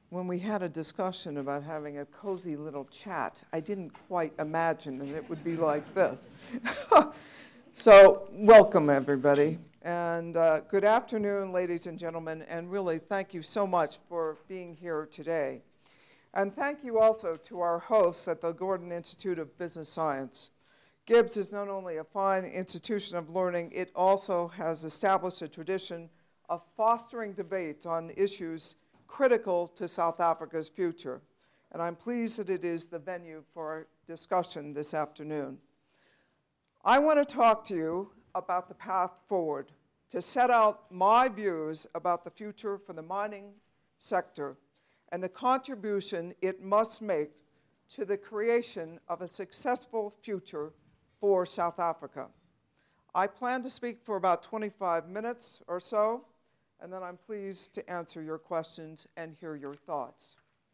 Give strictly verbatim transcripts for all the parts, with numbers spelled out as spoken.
when we had a discussion about having a cozy little chat, I didn't quite imagine that it would be like this. So welcome, everybody. And uh, good afternoon, ladies and gentlemen, and really thank you so much for being here today. And thank you also to our hosts at the Gordon Institute of Business Science. Gibbs is not only a fine institution of learning, it also has established a tradition of fostering debates on issues critical to South Africa's future. And I'm pleased that it is the venue for our discussion this afternoon. I want to talk to you about the path forward, to set out my views about the future for the mining sector and the contribution it must make to the creation of a successful future for South Africa. I plan to speak for about twenty-five minutes or so, and then I'm pleased to answer your questions and hear your thoughts.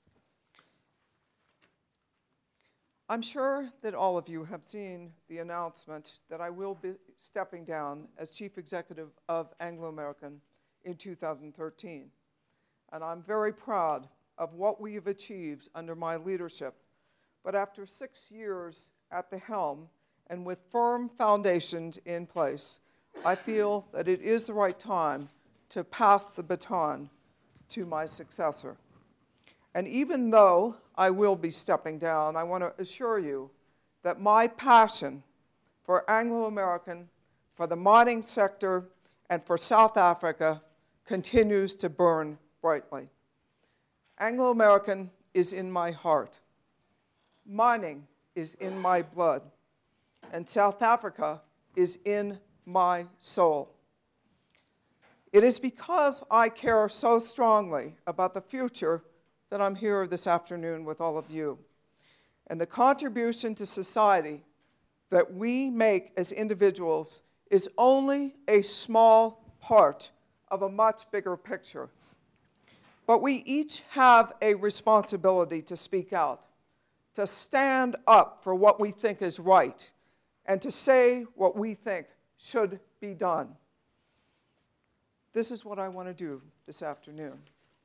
I'm sure that all of you have seen the announcement that I will be stepping down as Chief Executive of Anglo American in two thousand thirteen. And I'm very proud of what we have achieved under my leadership. But after six years at the helm and with firm foundations in place, I feel that it is the right time to pass the baton to my successor. And even though I will be stepping down, I want to assure you that my passion for Anglo American, for the mining sector, and for South Africa continues to burn brightly. Anglo American is in my heart. Mining is in my blood. And South Africa is in my soul. It is because I care so strongly about the future that I'm here this afternoon with all of you. And the contribution to society that we make as individuals is only a small part of a much bigger picture. But we each have a responsibility to speak out, to stand up for what we think is right, and to say what we think should be done. This is what I want to do this afternoon.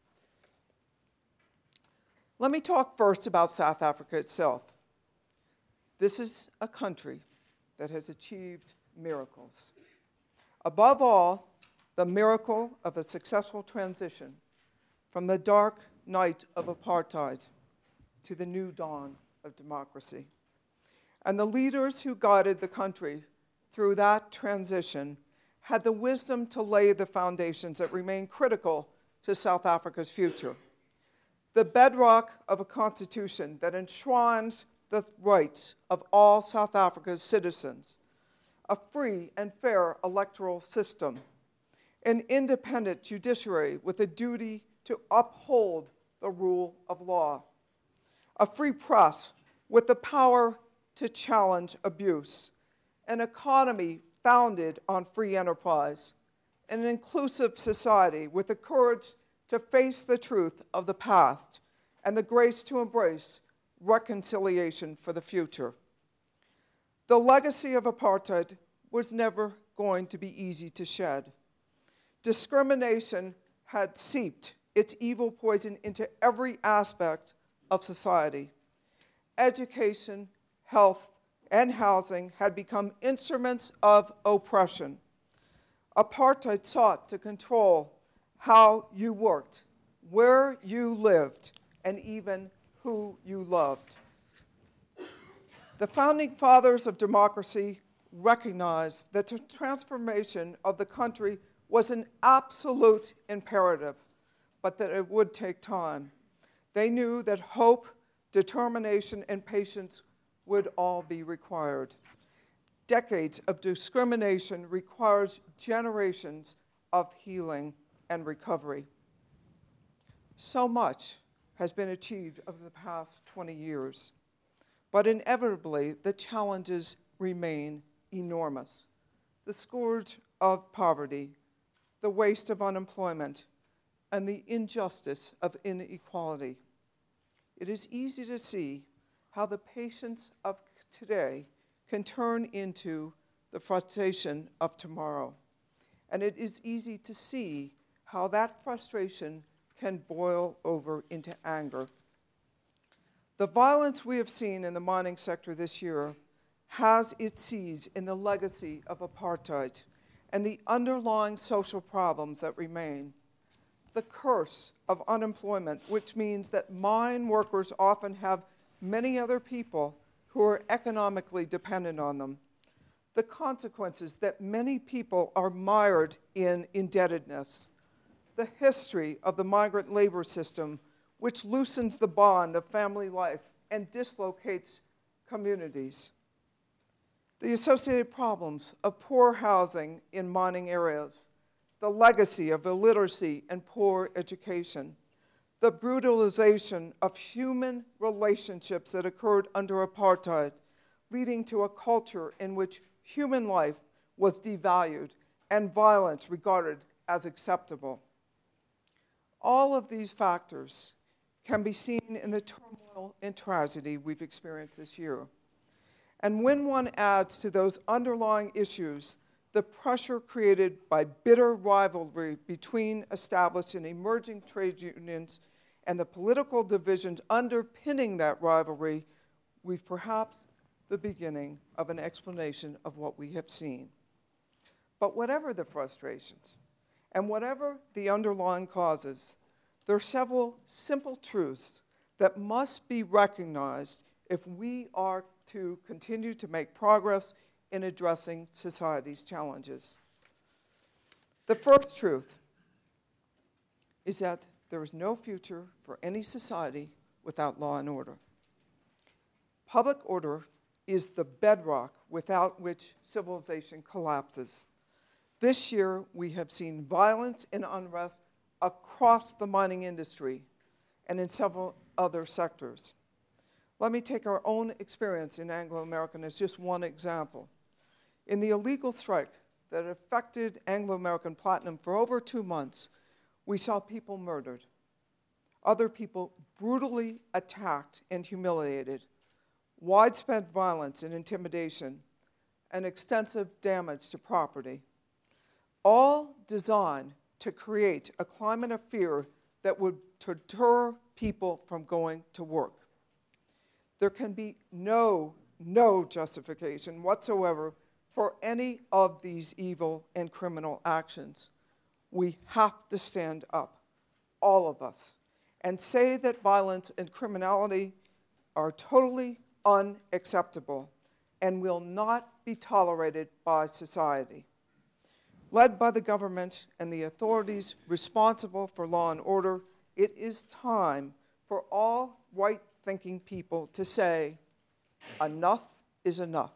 Let me talk first about South Africa itself. This is a country that has achieved miracles. Above all, the miracle of a successful transition from the dark night of apartheid to the new dawn of democracy. And the leaders who guided the country through that transition had the wisdom to lay the foundations that remain critical to South Africa's future. The bedrock of a constitution that enshrines the rights of all South Africa's citizens, a free and fair electoral system, an independent judiciary with a duty to uphold the rule of law, a free press with the power to challenge abuse, an economy founded on free enterprise, an inclusive society with the courage to face the truth of the past and the grace to embrace reconciliation for the future. The legacy of apartheid was never going to be easy to shed. Discrimination had seeped its evil poison into every aspect of society. Education, health, and housing had become instruments of oppression. Apartheid sought to control how you worked, where you lived, and even who you loved. The founding fathers of democracy recognized that the transformation of the country was an absolute imperative, but that it would take time. They knew that hope, determination, and patience would all be required. Decades of discrimination requires generations of healing and recovery. So much has been achieved over the past twenty years, but inevitably the challenges remain enormous. The scourge of poverty, the waste of unemployment, and the injustice of inequality. It is easy to see how the patience of today can turn into the frustration of tomorrow. And it is easy to see how that frustration can boil over into anger. The violence we have seen in the mining sector this year has its seeds in the legacy of apartheid and the underlying social problems that remain. The curse of unemployment, which means that mine workers often have many other people who are economically dependent on them. The consequences that many people are mired in indebtedness. The history of the migrant labor system, which loosens the bond of family life and dislocates communities. The associated problems of poor housing in mining areas, the legacy of illiteracy and poor education, the brutalization of human relationships that occurred under apartheid, leading to a culture in which human life was devalued and violence regarded as acceptable. All of these factors can be seen in the turmoil and tragedy we've experienced this year. And when one adds to those underlying issues the pressure created by bitter rivalry between established and emerging trade unions and the political divisions underpinning that rivalry, we've perhaps the beginning of an explanation of what we have seen. But whatever the frustrations, and whatever the underlying causes, there are several simple truths that must be recognized if we are to continue to make progress in addressing society's challenges. The first truth is that there is no future for any society without law and order. Public order is the bedrock without which civilization collapses. This year, we have seen violence and unrest across the mining industry and in several other sectors. Let me take our own experience in Anglo American as just one example. In the illegal strike that affected Anglo American Platinum for over two months, we saw people murdered, other people brutally attacked and humiliated, widespread violence and intimidation, and extensive damage to property, all designed to create a climate of fear that would deter people from going to work. There can be no, no justification whatsoever for any of these evil and criminal actions. We have to stand up, all of us, and say that violence and criminality are totally unacceptable and will not be tolerated by society. Led by the government and the authorities responsible for law and order, it is time for all right-thinking people to say, enough is enough.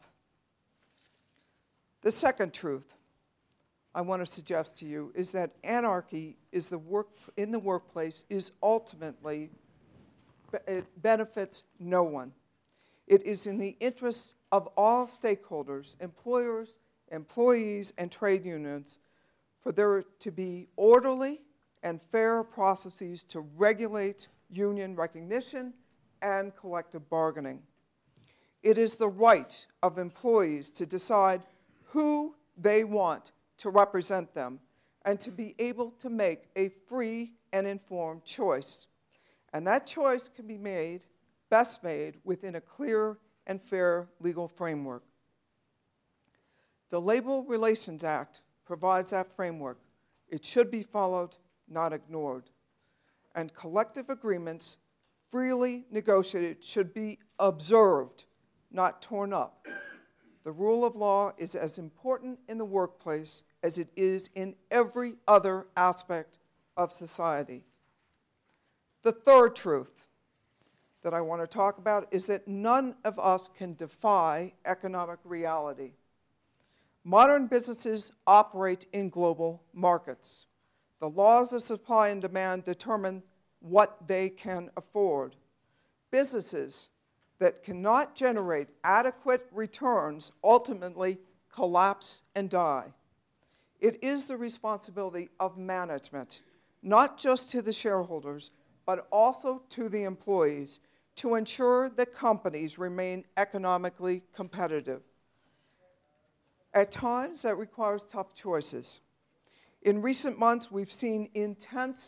The second truth I want to suggest to you is that anarchy is the work, in the workplace is ultimately, it benefits no one. It is in the interest of all stakeholders, employers, employees, and trade unions, for there to be orderly and fair processes to regulate union recognition and collective bargaining. It is the right of employees to decide who they want to represent them and to be able to make a free and informed choice. And that choice can be made, best made, within a clear and fair legal framework. The Labor Relations Act provides that framework. It should be followed, not ignored. And collective agreements freely negotiated should be observed, not torn up. The rule of law is as important in the workplace as it is in every other aspect of society. The third truth that I want to talk about is that none of us can defy economic reality. Modern businesses operate in global markets. The laws of supply and demand determine what they can afford. Businesses that cannot generate adequate returns ultimately collapse and die. It is the responsibility of management, not just to the shareholders, but also to the employees, to ensure that companies remain economically competitive. At times, that requires tough choices. In recent months, we've seen intense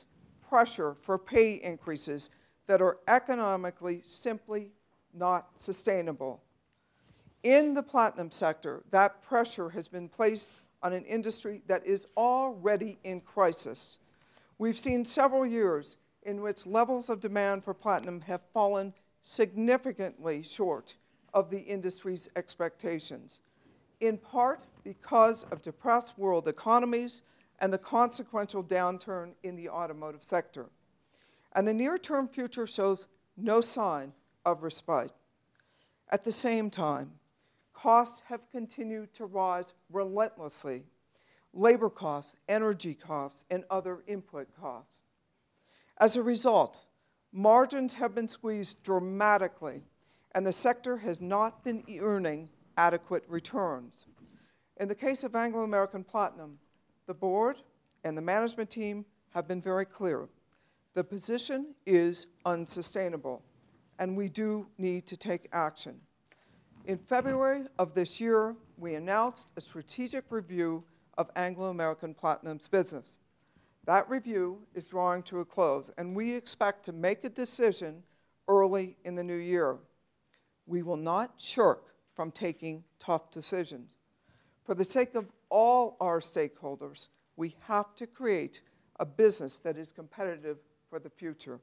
pressure for pay increases that are economically simply not sustainable. In the platinum sector, that pressure has been placed on an industry that is already in crisis. We've seen several years in which levels of demand for platinum have fallen significantly short of the industry's expectations, in part because of depressed world economies and the consequential downturn in the automotive sector. And the near-term future shows no sign of respite. At the same time, costs have continued to rise relentlessly: labor costs, energy costs, and other input costs. As a result, margins have been squeezed dramatically, and the sector has not been earning adequate returns. In the case of Anglo American Platinum, the board and the management team have been very clear. The position is unsustainable, and we do need to take action. In February of this year, we announced a strategic review of Anglo American Platinum's business. That review is drawing to a close, and we expect to make a decision early in the new year. We will not shirk from taking tough decisions. For the sake of all our stakeholders, we have to create a business that is competitive for the future.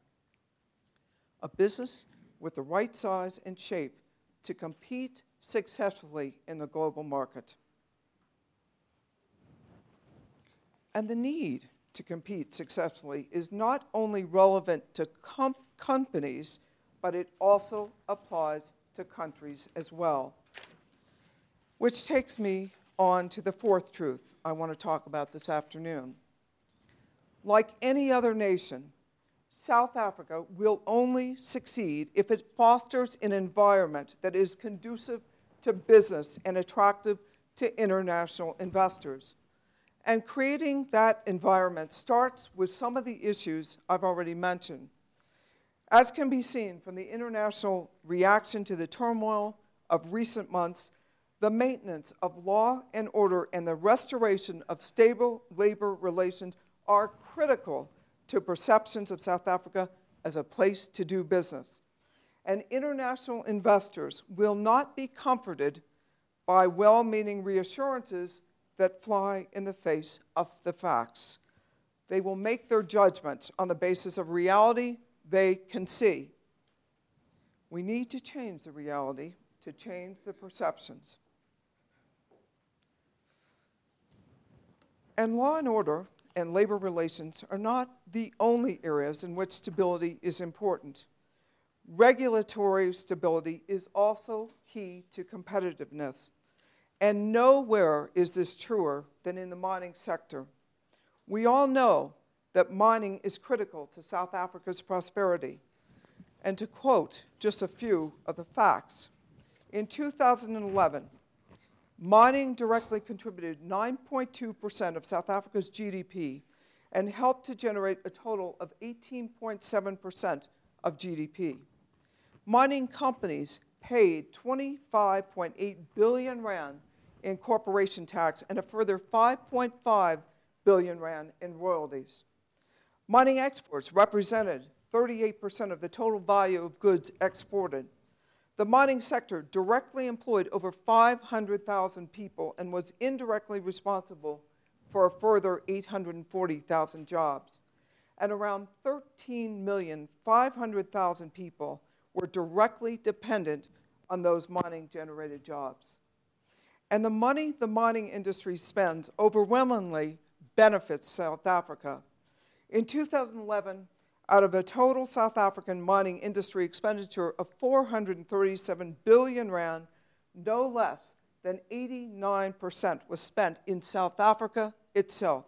A business with the right size and shape to compete successfully in the global market. And the need to compete successfully is not only relevant to com companies, but it also applies to countries as well. Which takes me on to the fourth truth I want to talk about this afternoon. Like any other nation, South Africa will only succeed if it fosters an environment that is conducive to business and attractive to international investors. And creating that environment starts with some of the issues I've already mentioned. As can be seen from the international reaction to the turmoil of recent months, the maintenance of law and order and the restoration of stable labor relations are critical to perceptions of South Africa as a place to do business. And international investors will not be comforted by well-meaning reassurances that fly in the face of the facts. They will make their judgments on the basis of reality they can see. We need to change the reality to change the perceptions. And law and order and labor relations are not the only areas in which stability is important. Regulatory stability is also key to competitiveness. And nowhere is this truer than in the mining sector. We all know that mining is critical to South Africa's prosperity. And to quote just a few of the facts, in two thousand eleven, mining directly contributed nine point two percent of South Africa's G D P and helped to generate a total of eighteen point seven percent of G D P. Mining companies paid twenty-five point eight billion rand in corporation tax and a further five point five billion rand in royalties. Mining exports represented thirty-eight percent of the total value of goods exported. The mining sector directly employed over five hundred thousand people and was indirectly responsible for a further eight hundred forty thousand jobs. And around thirteen million five hundred thousand people were directly dependent on those mining-generated jobs. And the money the mining industry spends overwhelmingly benefits South Africa. In two thousand eleven, out of a total South African mining industry expenditure of four hundred thirty-seven billion rand, no less than eighty-nine percent was spent in South Africa itself.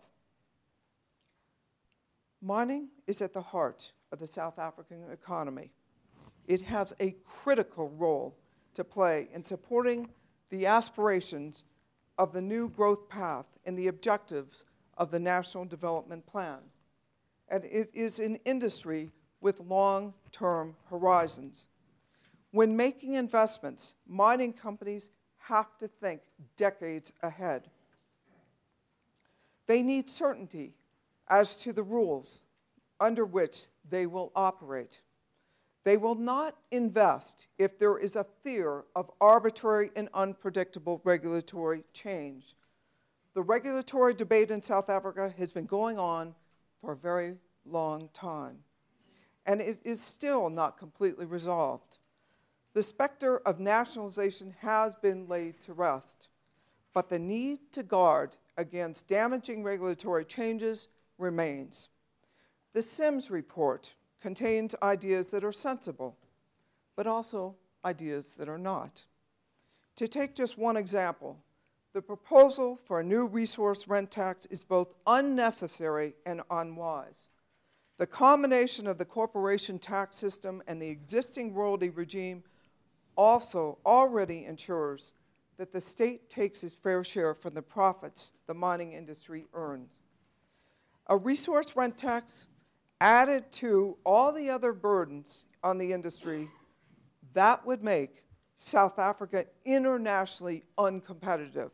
Mining is at the heart of the South African economy. It has a critical role to play in supporting the aspirations of the new growth path and the objectives of the National Development Plan. And it is an industry with long-term horizons. When making investments, mining companies have to think decades ahead. They need certainty as to the rules under which they will operate. They will not invest if there is a fear of arbitrary and unpredictable regulatory change. The regulatory debate in South Africa has been going on for a very long time, and it is still not completely resolved. The specter of nationalization has been laid to rest, but the need to guard against damaging regulatory changes remains. The Sims report contains ideas that are sensible, but also ideas that are not. To take just one example, the proposal for a new resource rent tax is both unnecessary and unwise. The combination of the corporation tax system and the existing royalty regime also already ensures that the state takes its fair share from the profits the mining industry earns. A resource rent tax added to all the other burdens on the industry, that would make South Africa internationally uncompetitive.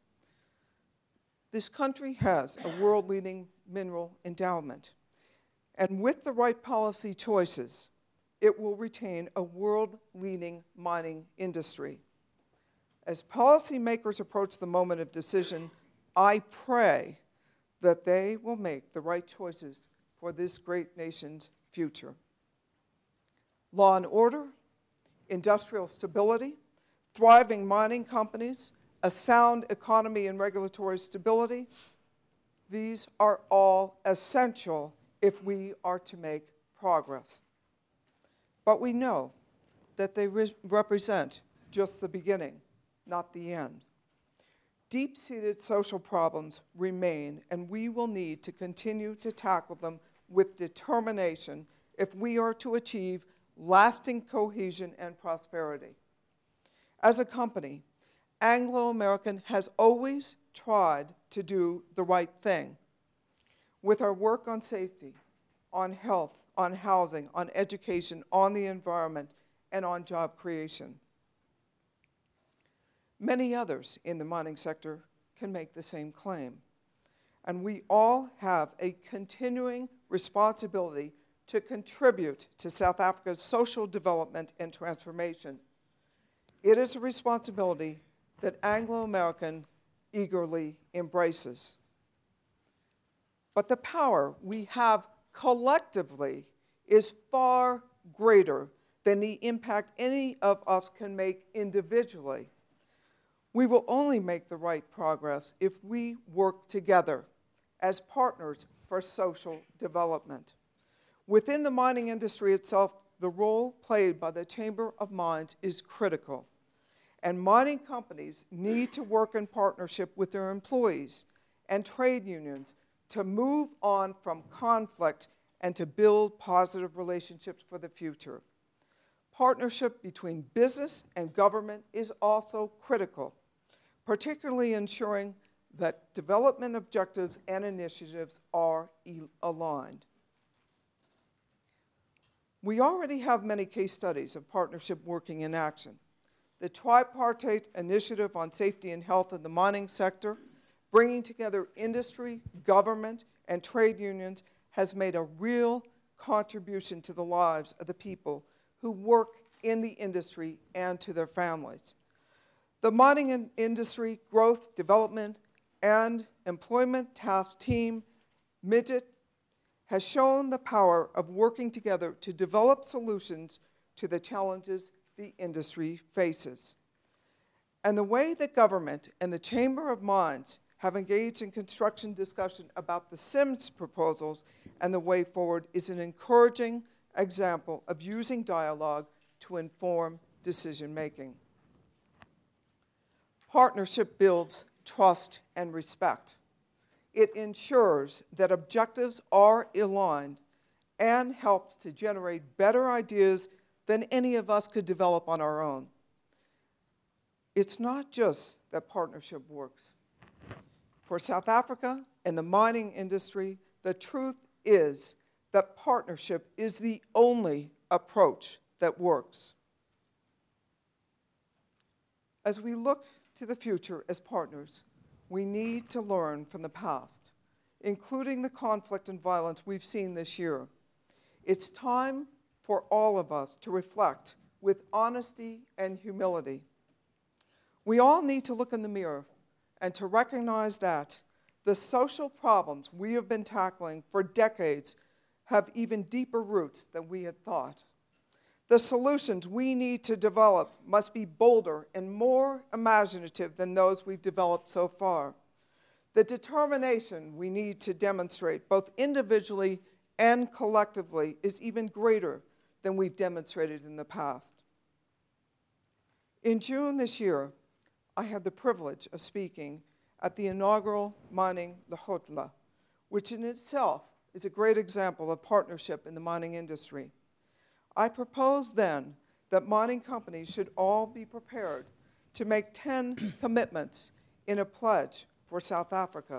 This country has a world-leading mineral endowment, and with the right policy choices, it will retain a world-leading mining industry. As policymakers approach the moment of decision, I pray that they will make the right choices for this great nation's future. Law and order, industrial stability, thriving mining companies, a sound economy and regulatory stability, these are all essential if we are to make progress. But we know that they re- represent just the beginning, not the end. Deep-seated social problems remain, and we will need to continue to tackle them with determination if we are to achieve lasting cohesion and prosperity. As a company, Anglo American has always tried to do the right thing. With our work on safety, on health, on housing, on education, on the environment, and on job creation. Many others in the mining sector can make the same claim. And we all have a continuing responsibility to contribute to South Africa's social development and transformation. It is a responsibility that Anglo American eagerly embraces. But the power we have collectively is far greater than the impact any of us can make individually. We will only make the right progress if we work together as partners for social development. Within the mining industry itself, the role played by the Chamber of Mines is critical, and mining companies need to work in partnership with their employees and trade unions to move on from conflict and to build positive relationships for the future. Partnership between business and government is also critical, particularly ensuring that development objectives and initiatives are aligned. We already have many case studies of partnership working in action. The Tripartite Initiative on Safety and Health in the Mining Sector, bringing together industry, government, and trade unions, has made a real contribution to the lives of the people who work in the industry and to their families. The Mining in- Industry Growth, Development, and Employment Task Team, MIDGET, has shown the power of working together to develop solutions to the challenges the industry faces. And the way that government and the Chamber of Mines have engaged in construction discussion about the Sims proposals and the way forward is an encouraging example of using dialogue to inform decision-making. Partnership builds trust and respect. It ensures that objectives are aligned and helps to generate better ideas than any of us could develop on our own. It's not just that partnership works. For South Africa and the mining industry, the truth is that partnership is the only approach that works. As we look to the future as partners, we need to learn from the past, including the conflict and violence we've seen this year. It's time for all of us to reflect with honesty and humility. We all need to look in the mirror and to recognize that the social problems we have been tackling for decades have even deeper roots than we had thought. The solutions we need to develop must be bolder and more imaginative than those we've developed so far. The determination we need to demonstrate, both individually and collectively, is even greater than we've demonstrated in the past. In June this year, I had the privilege of speaking at the inaugural Mining Lehotla, which in itself is a great example of partnership in the mining industry. I proposed then that mining companies should all be prepared to make ten commitments in a pledge for South Africa.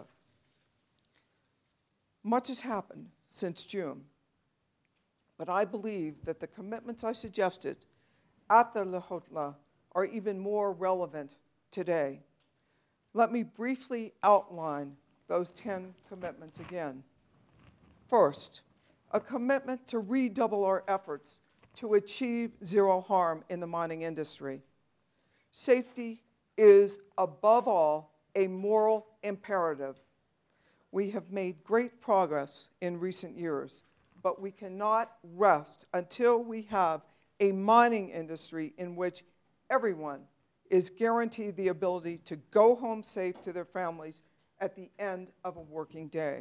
Much has happened since June, but I believe that the commitments I suggested at the Lehotla are even more relevant today. Let me briefly outline those ten commitments again. First, a commitment to redouble our efforts to achieve zero harm in the mining industry. Safety is, above all, a moral imperative. We have made great progress in recent years, but we cannot rest until we have a mining industry in which everyone is guaranteed the ability to go home safe to their families at the end of a working day.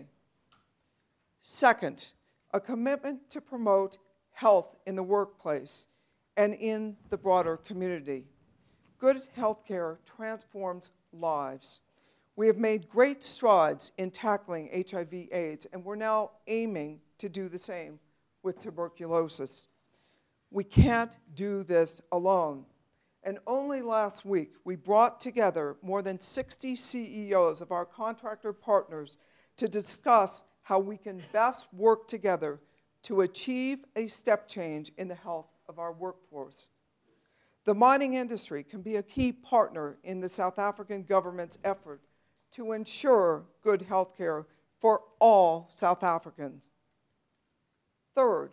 Second, a commitment to promote health in the workplace and in the broader community. Good health care transforms lives. We have made great strides in tackling H I V AIDS, and we're now aiming to do the same with tuberculosis. We can't do this alone. And only last week, we brought together more than sixty C E Os of our contractor partners to discuss how we can best work together to achieve a step change in the health of our workforce. The mining industry can be a key partner in the South African government's effort to ensure good health care for all South Africans. Third,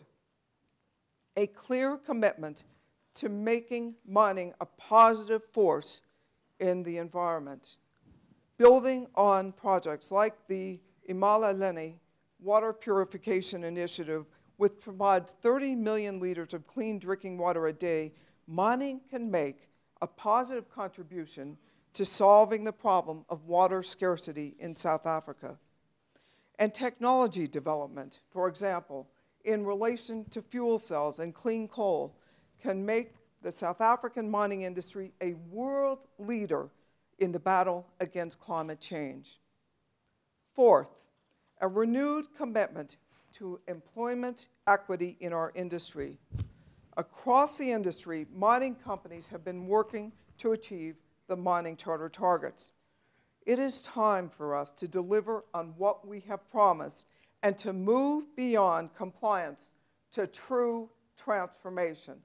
a clear commitment to making mining a positive force in the environment, building on projects like the Imaleleni Water Purification Initiative, which provides thirty million liters of clean drinking water a day. Mining can make a positive contribution to solving the problem of water scarcity in South Africa. And technology development, for example, in relation to fuel cells and clean coal, can make the South African mining industry a world leader in the battle against climate change. Fourth, a renewed commitment to employment equity in our industry. Across the industry, mining companies have been working to achieve the Mining Charter targets. It is time for us to deliver on what we have promised and to move beyond compliance to true transformation.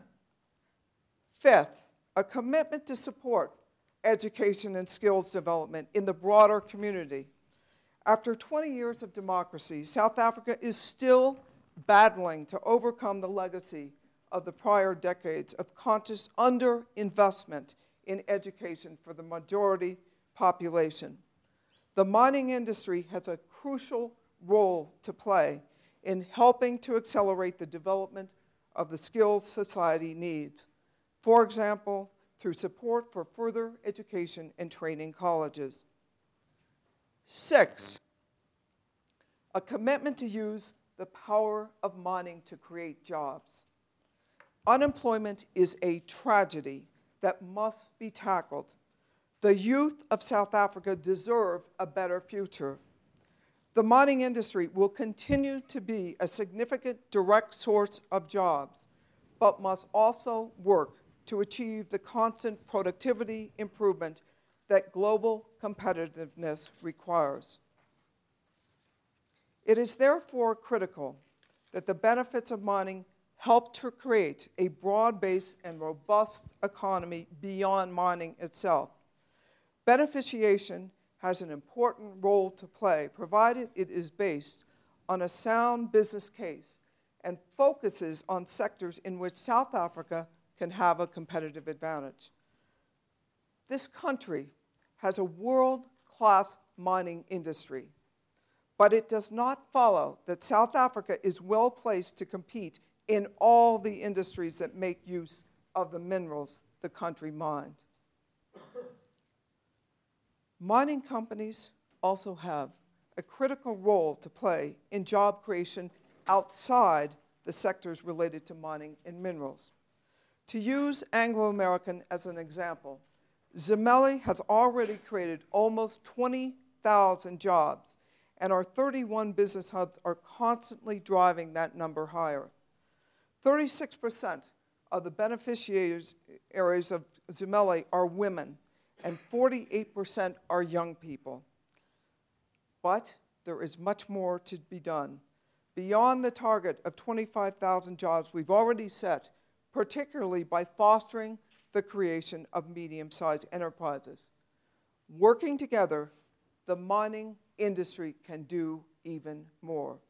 Fifth, a commitment to support education and skills development in the broader community. After twenty years of democracy, South Africa is still battling to overcome the legacy of the prior decades of conscious underinvestment in education for the majority population. The mining industry has a crucial role to play in helping to accelerate the development of the skills society needs. For example, through support for further education and training colleges. Six, a commitment to use the power of mining to create jobs. Unemployment is a tragedy that must be tackled. The youth of South Africa deserve a better future. The mining industry will continue to be a significant direct source of jobs, but must also work to achieve the constant productivity improvement that global competitiveness requires. It is therefore critical that the benefits of mining help to create a broad-based and robust economy beyond mining itself. Beneficiation has an important role to play, provided it is based on a sound business case and focuses on sectors in which South Africa can have a competitive advantage. This country has a world-class mining industry, but it does not follow that South Africa is well placed to compete in all the industries that make use of the minerals the country mined. Mining companies also have a critical role to play in job creation outside the sectors related to mining and minerals. To use Anglo American as an example, Zimele has already created almost twenty thousand jobs, and our thirty-one business hubs are constantly driving that number higher. thirty-six percent of the beneficiaries areas of Zimele are women, and forty-eight percent are young people. But there is much more to be done. Beyond the target of twenty-five thousand jobs we've already set, particularly by fostering the creation of medium-sized enterprises. Working together, the mining industry can do even more.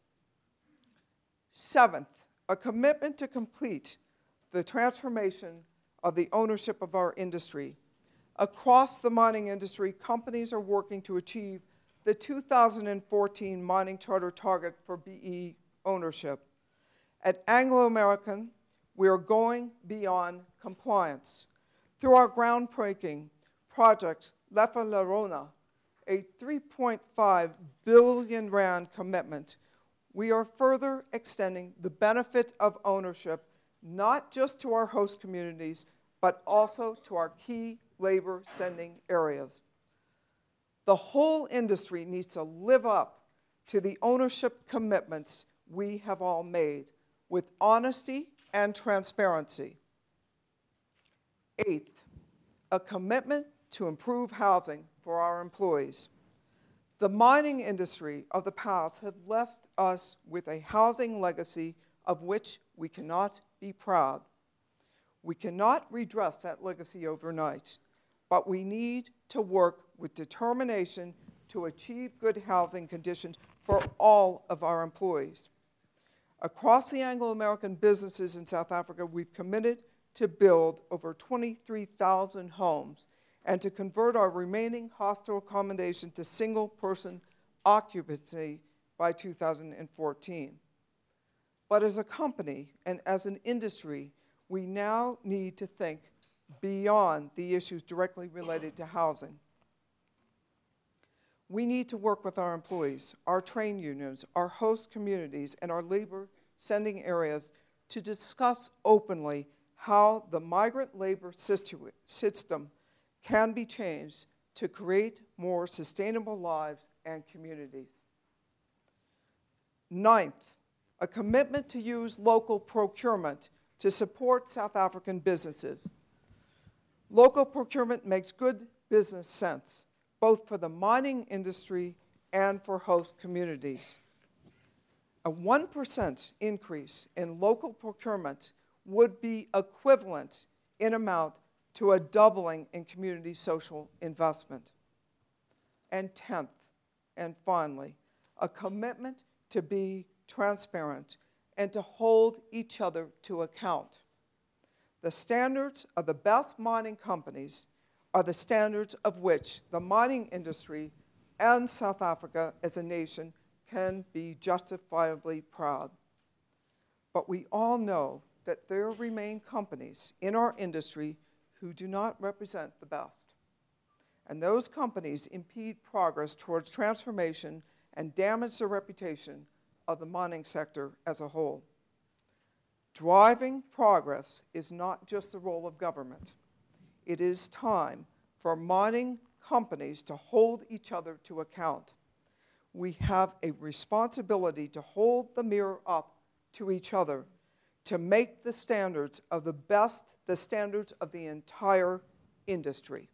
Seventh, a commitment to complete the transformation of the ownership of our industry. Across the mining industry, companies are working to achieve the two thousand fourteen Mining Charter target for B E ownership. At Anglo American, we are going beyond compliance. Through our groundbreaking project, Lefa Lerona, a three point five billion rand commitment, we are further extending the benefit of ownership not just to our host communities, but also to our key labor sending areas. The whole industry needs to live up to the ownership commitments we have all made with honesty and transparency. Eighth, a commitment to improve housing for our employees. The mining industry of the past had left us with a housing legacy of which we cannot be proud. We cannot redress that legacy overnight, but we need to work with determination to achieve good housing conditions for all of our employees. Across the Anglo American businesses in South Africa, we've committed to build over twenty-three thousand homes and to convert our remaining hostel accommodation to single-person occupancy by two thousand fourteen. But as a company and as an industry, we now need to think beyond the issues directly related to housing. We need to work with our employees, our trade unions, our host communities, and our labor sending areas to discuss openly how the migrant labor system can be changed to create more sustainable lives and communities. Ninth, a commitment to use local procurement to support South African businesses. Local procurement makes good business sense, both for the mining industry and for host communities. A one percent increase in local procurement would be equivalent in amount to a doubling in community social investment. And tenth, and finally, a commitment to be transparent and to hold each other to account. The standards of the best mining companies are the standards of which the mining industry and South Africa as a nation can be justifiably proud. But we all know that there remain companies in our industry who do not represent the best. And those companies impede progress towards transformation and damage the reputation of the mining sector as a whole. Driving progress is not just the role of government. It is time for mining companies to hold each other to account. We have a responsibility to hold the mirror up to each other, to make the standards of the best the standards of the entire industry.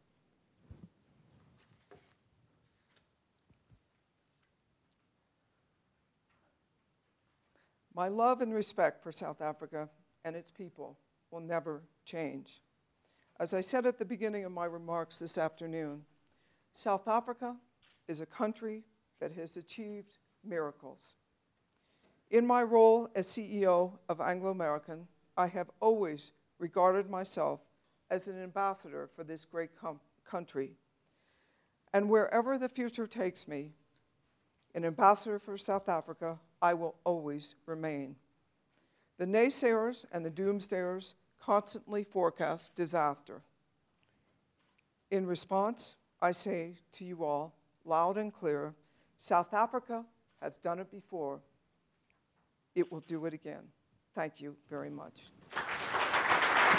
My love and respect for South Africa and its people will never change. As I said at the beginning of my remarks this afternoon, South Africa is a country that has achieved miracles. In my role as C E O of Anglo American, I have always regarded myself as an ambassador for this great country. And wherever the future takes me, an ambassador for South Africa, I will always remain. The naysayers and the doomsdayers constantly forecast disaster. In response, I say to you all, loud and clear, South Africa has done it before. It will do it again. Thank you very much.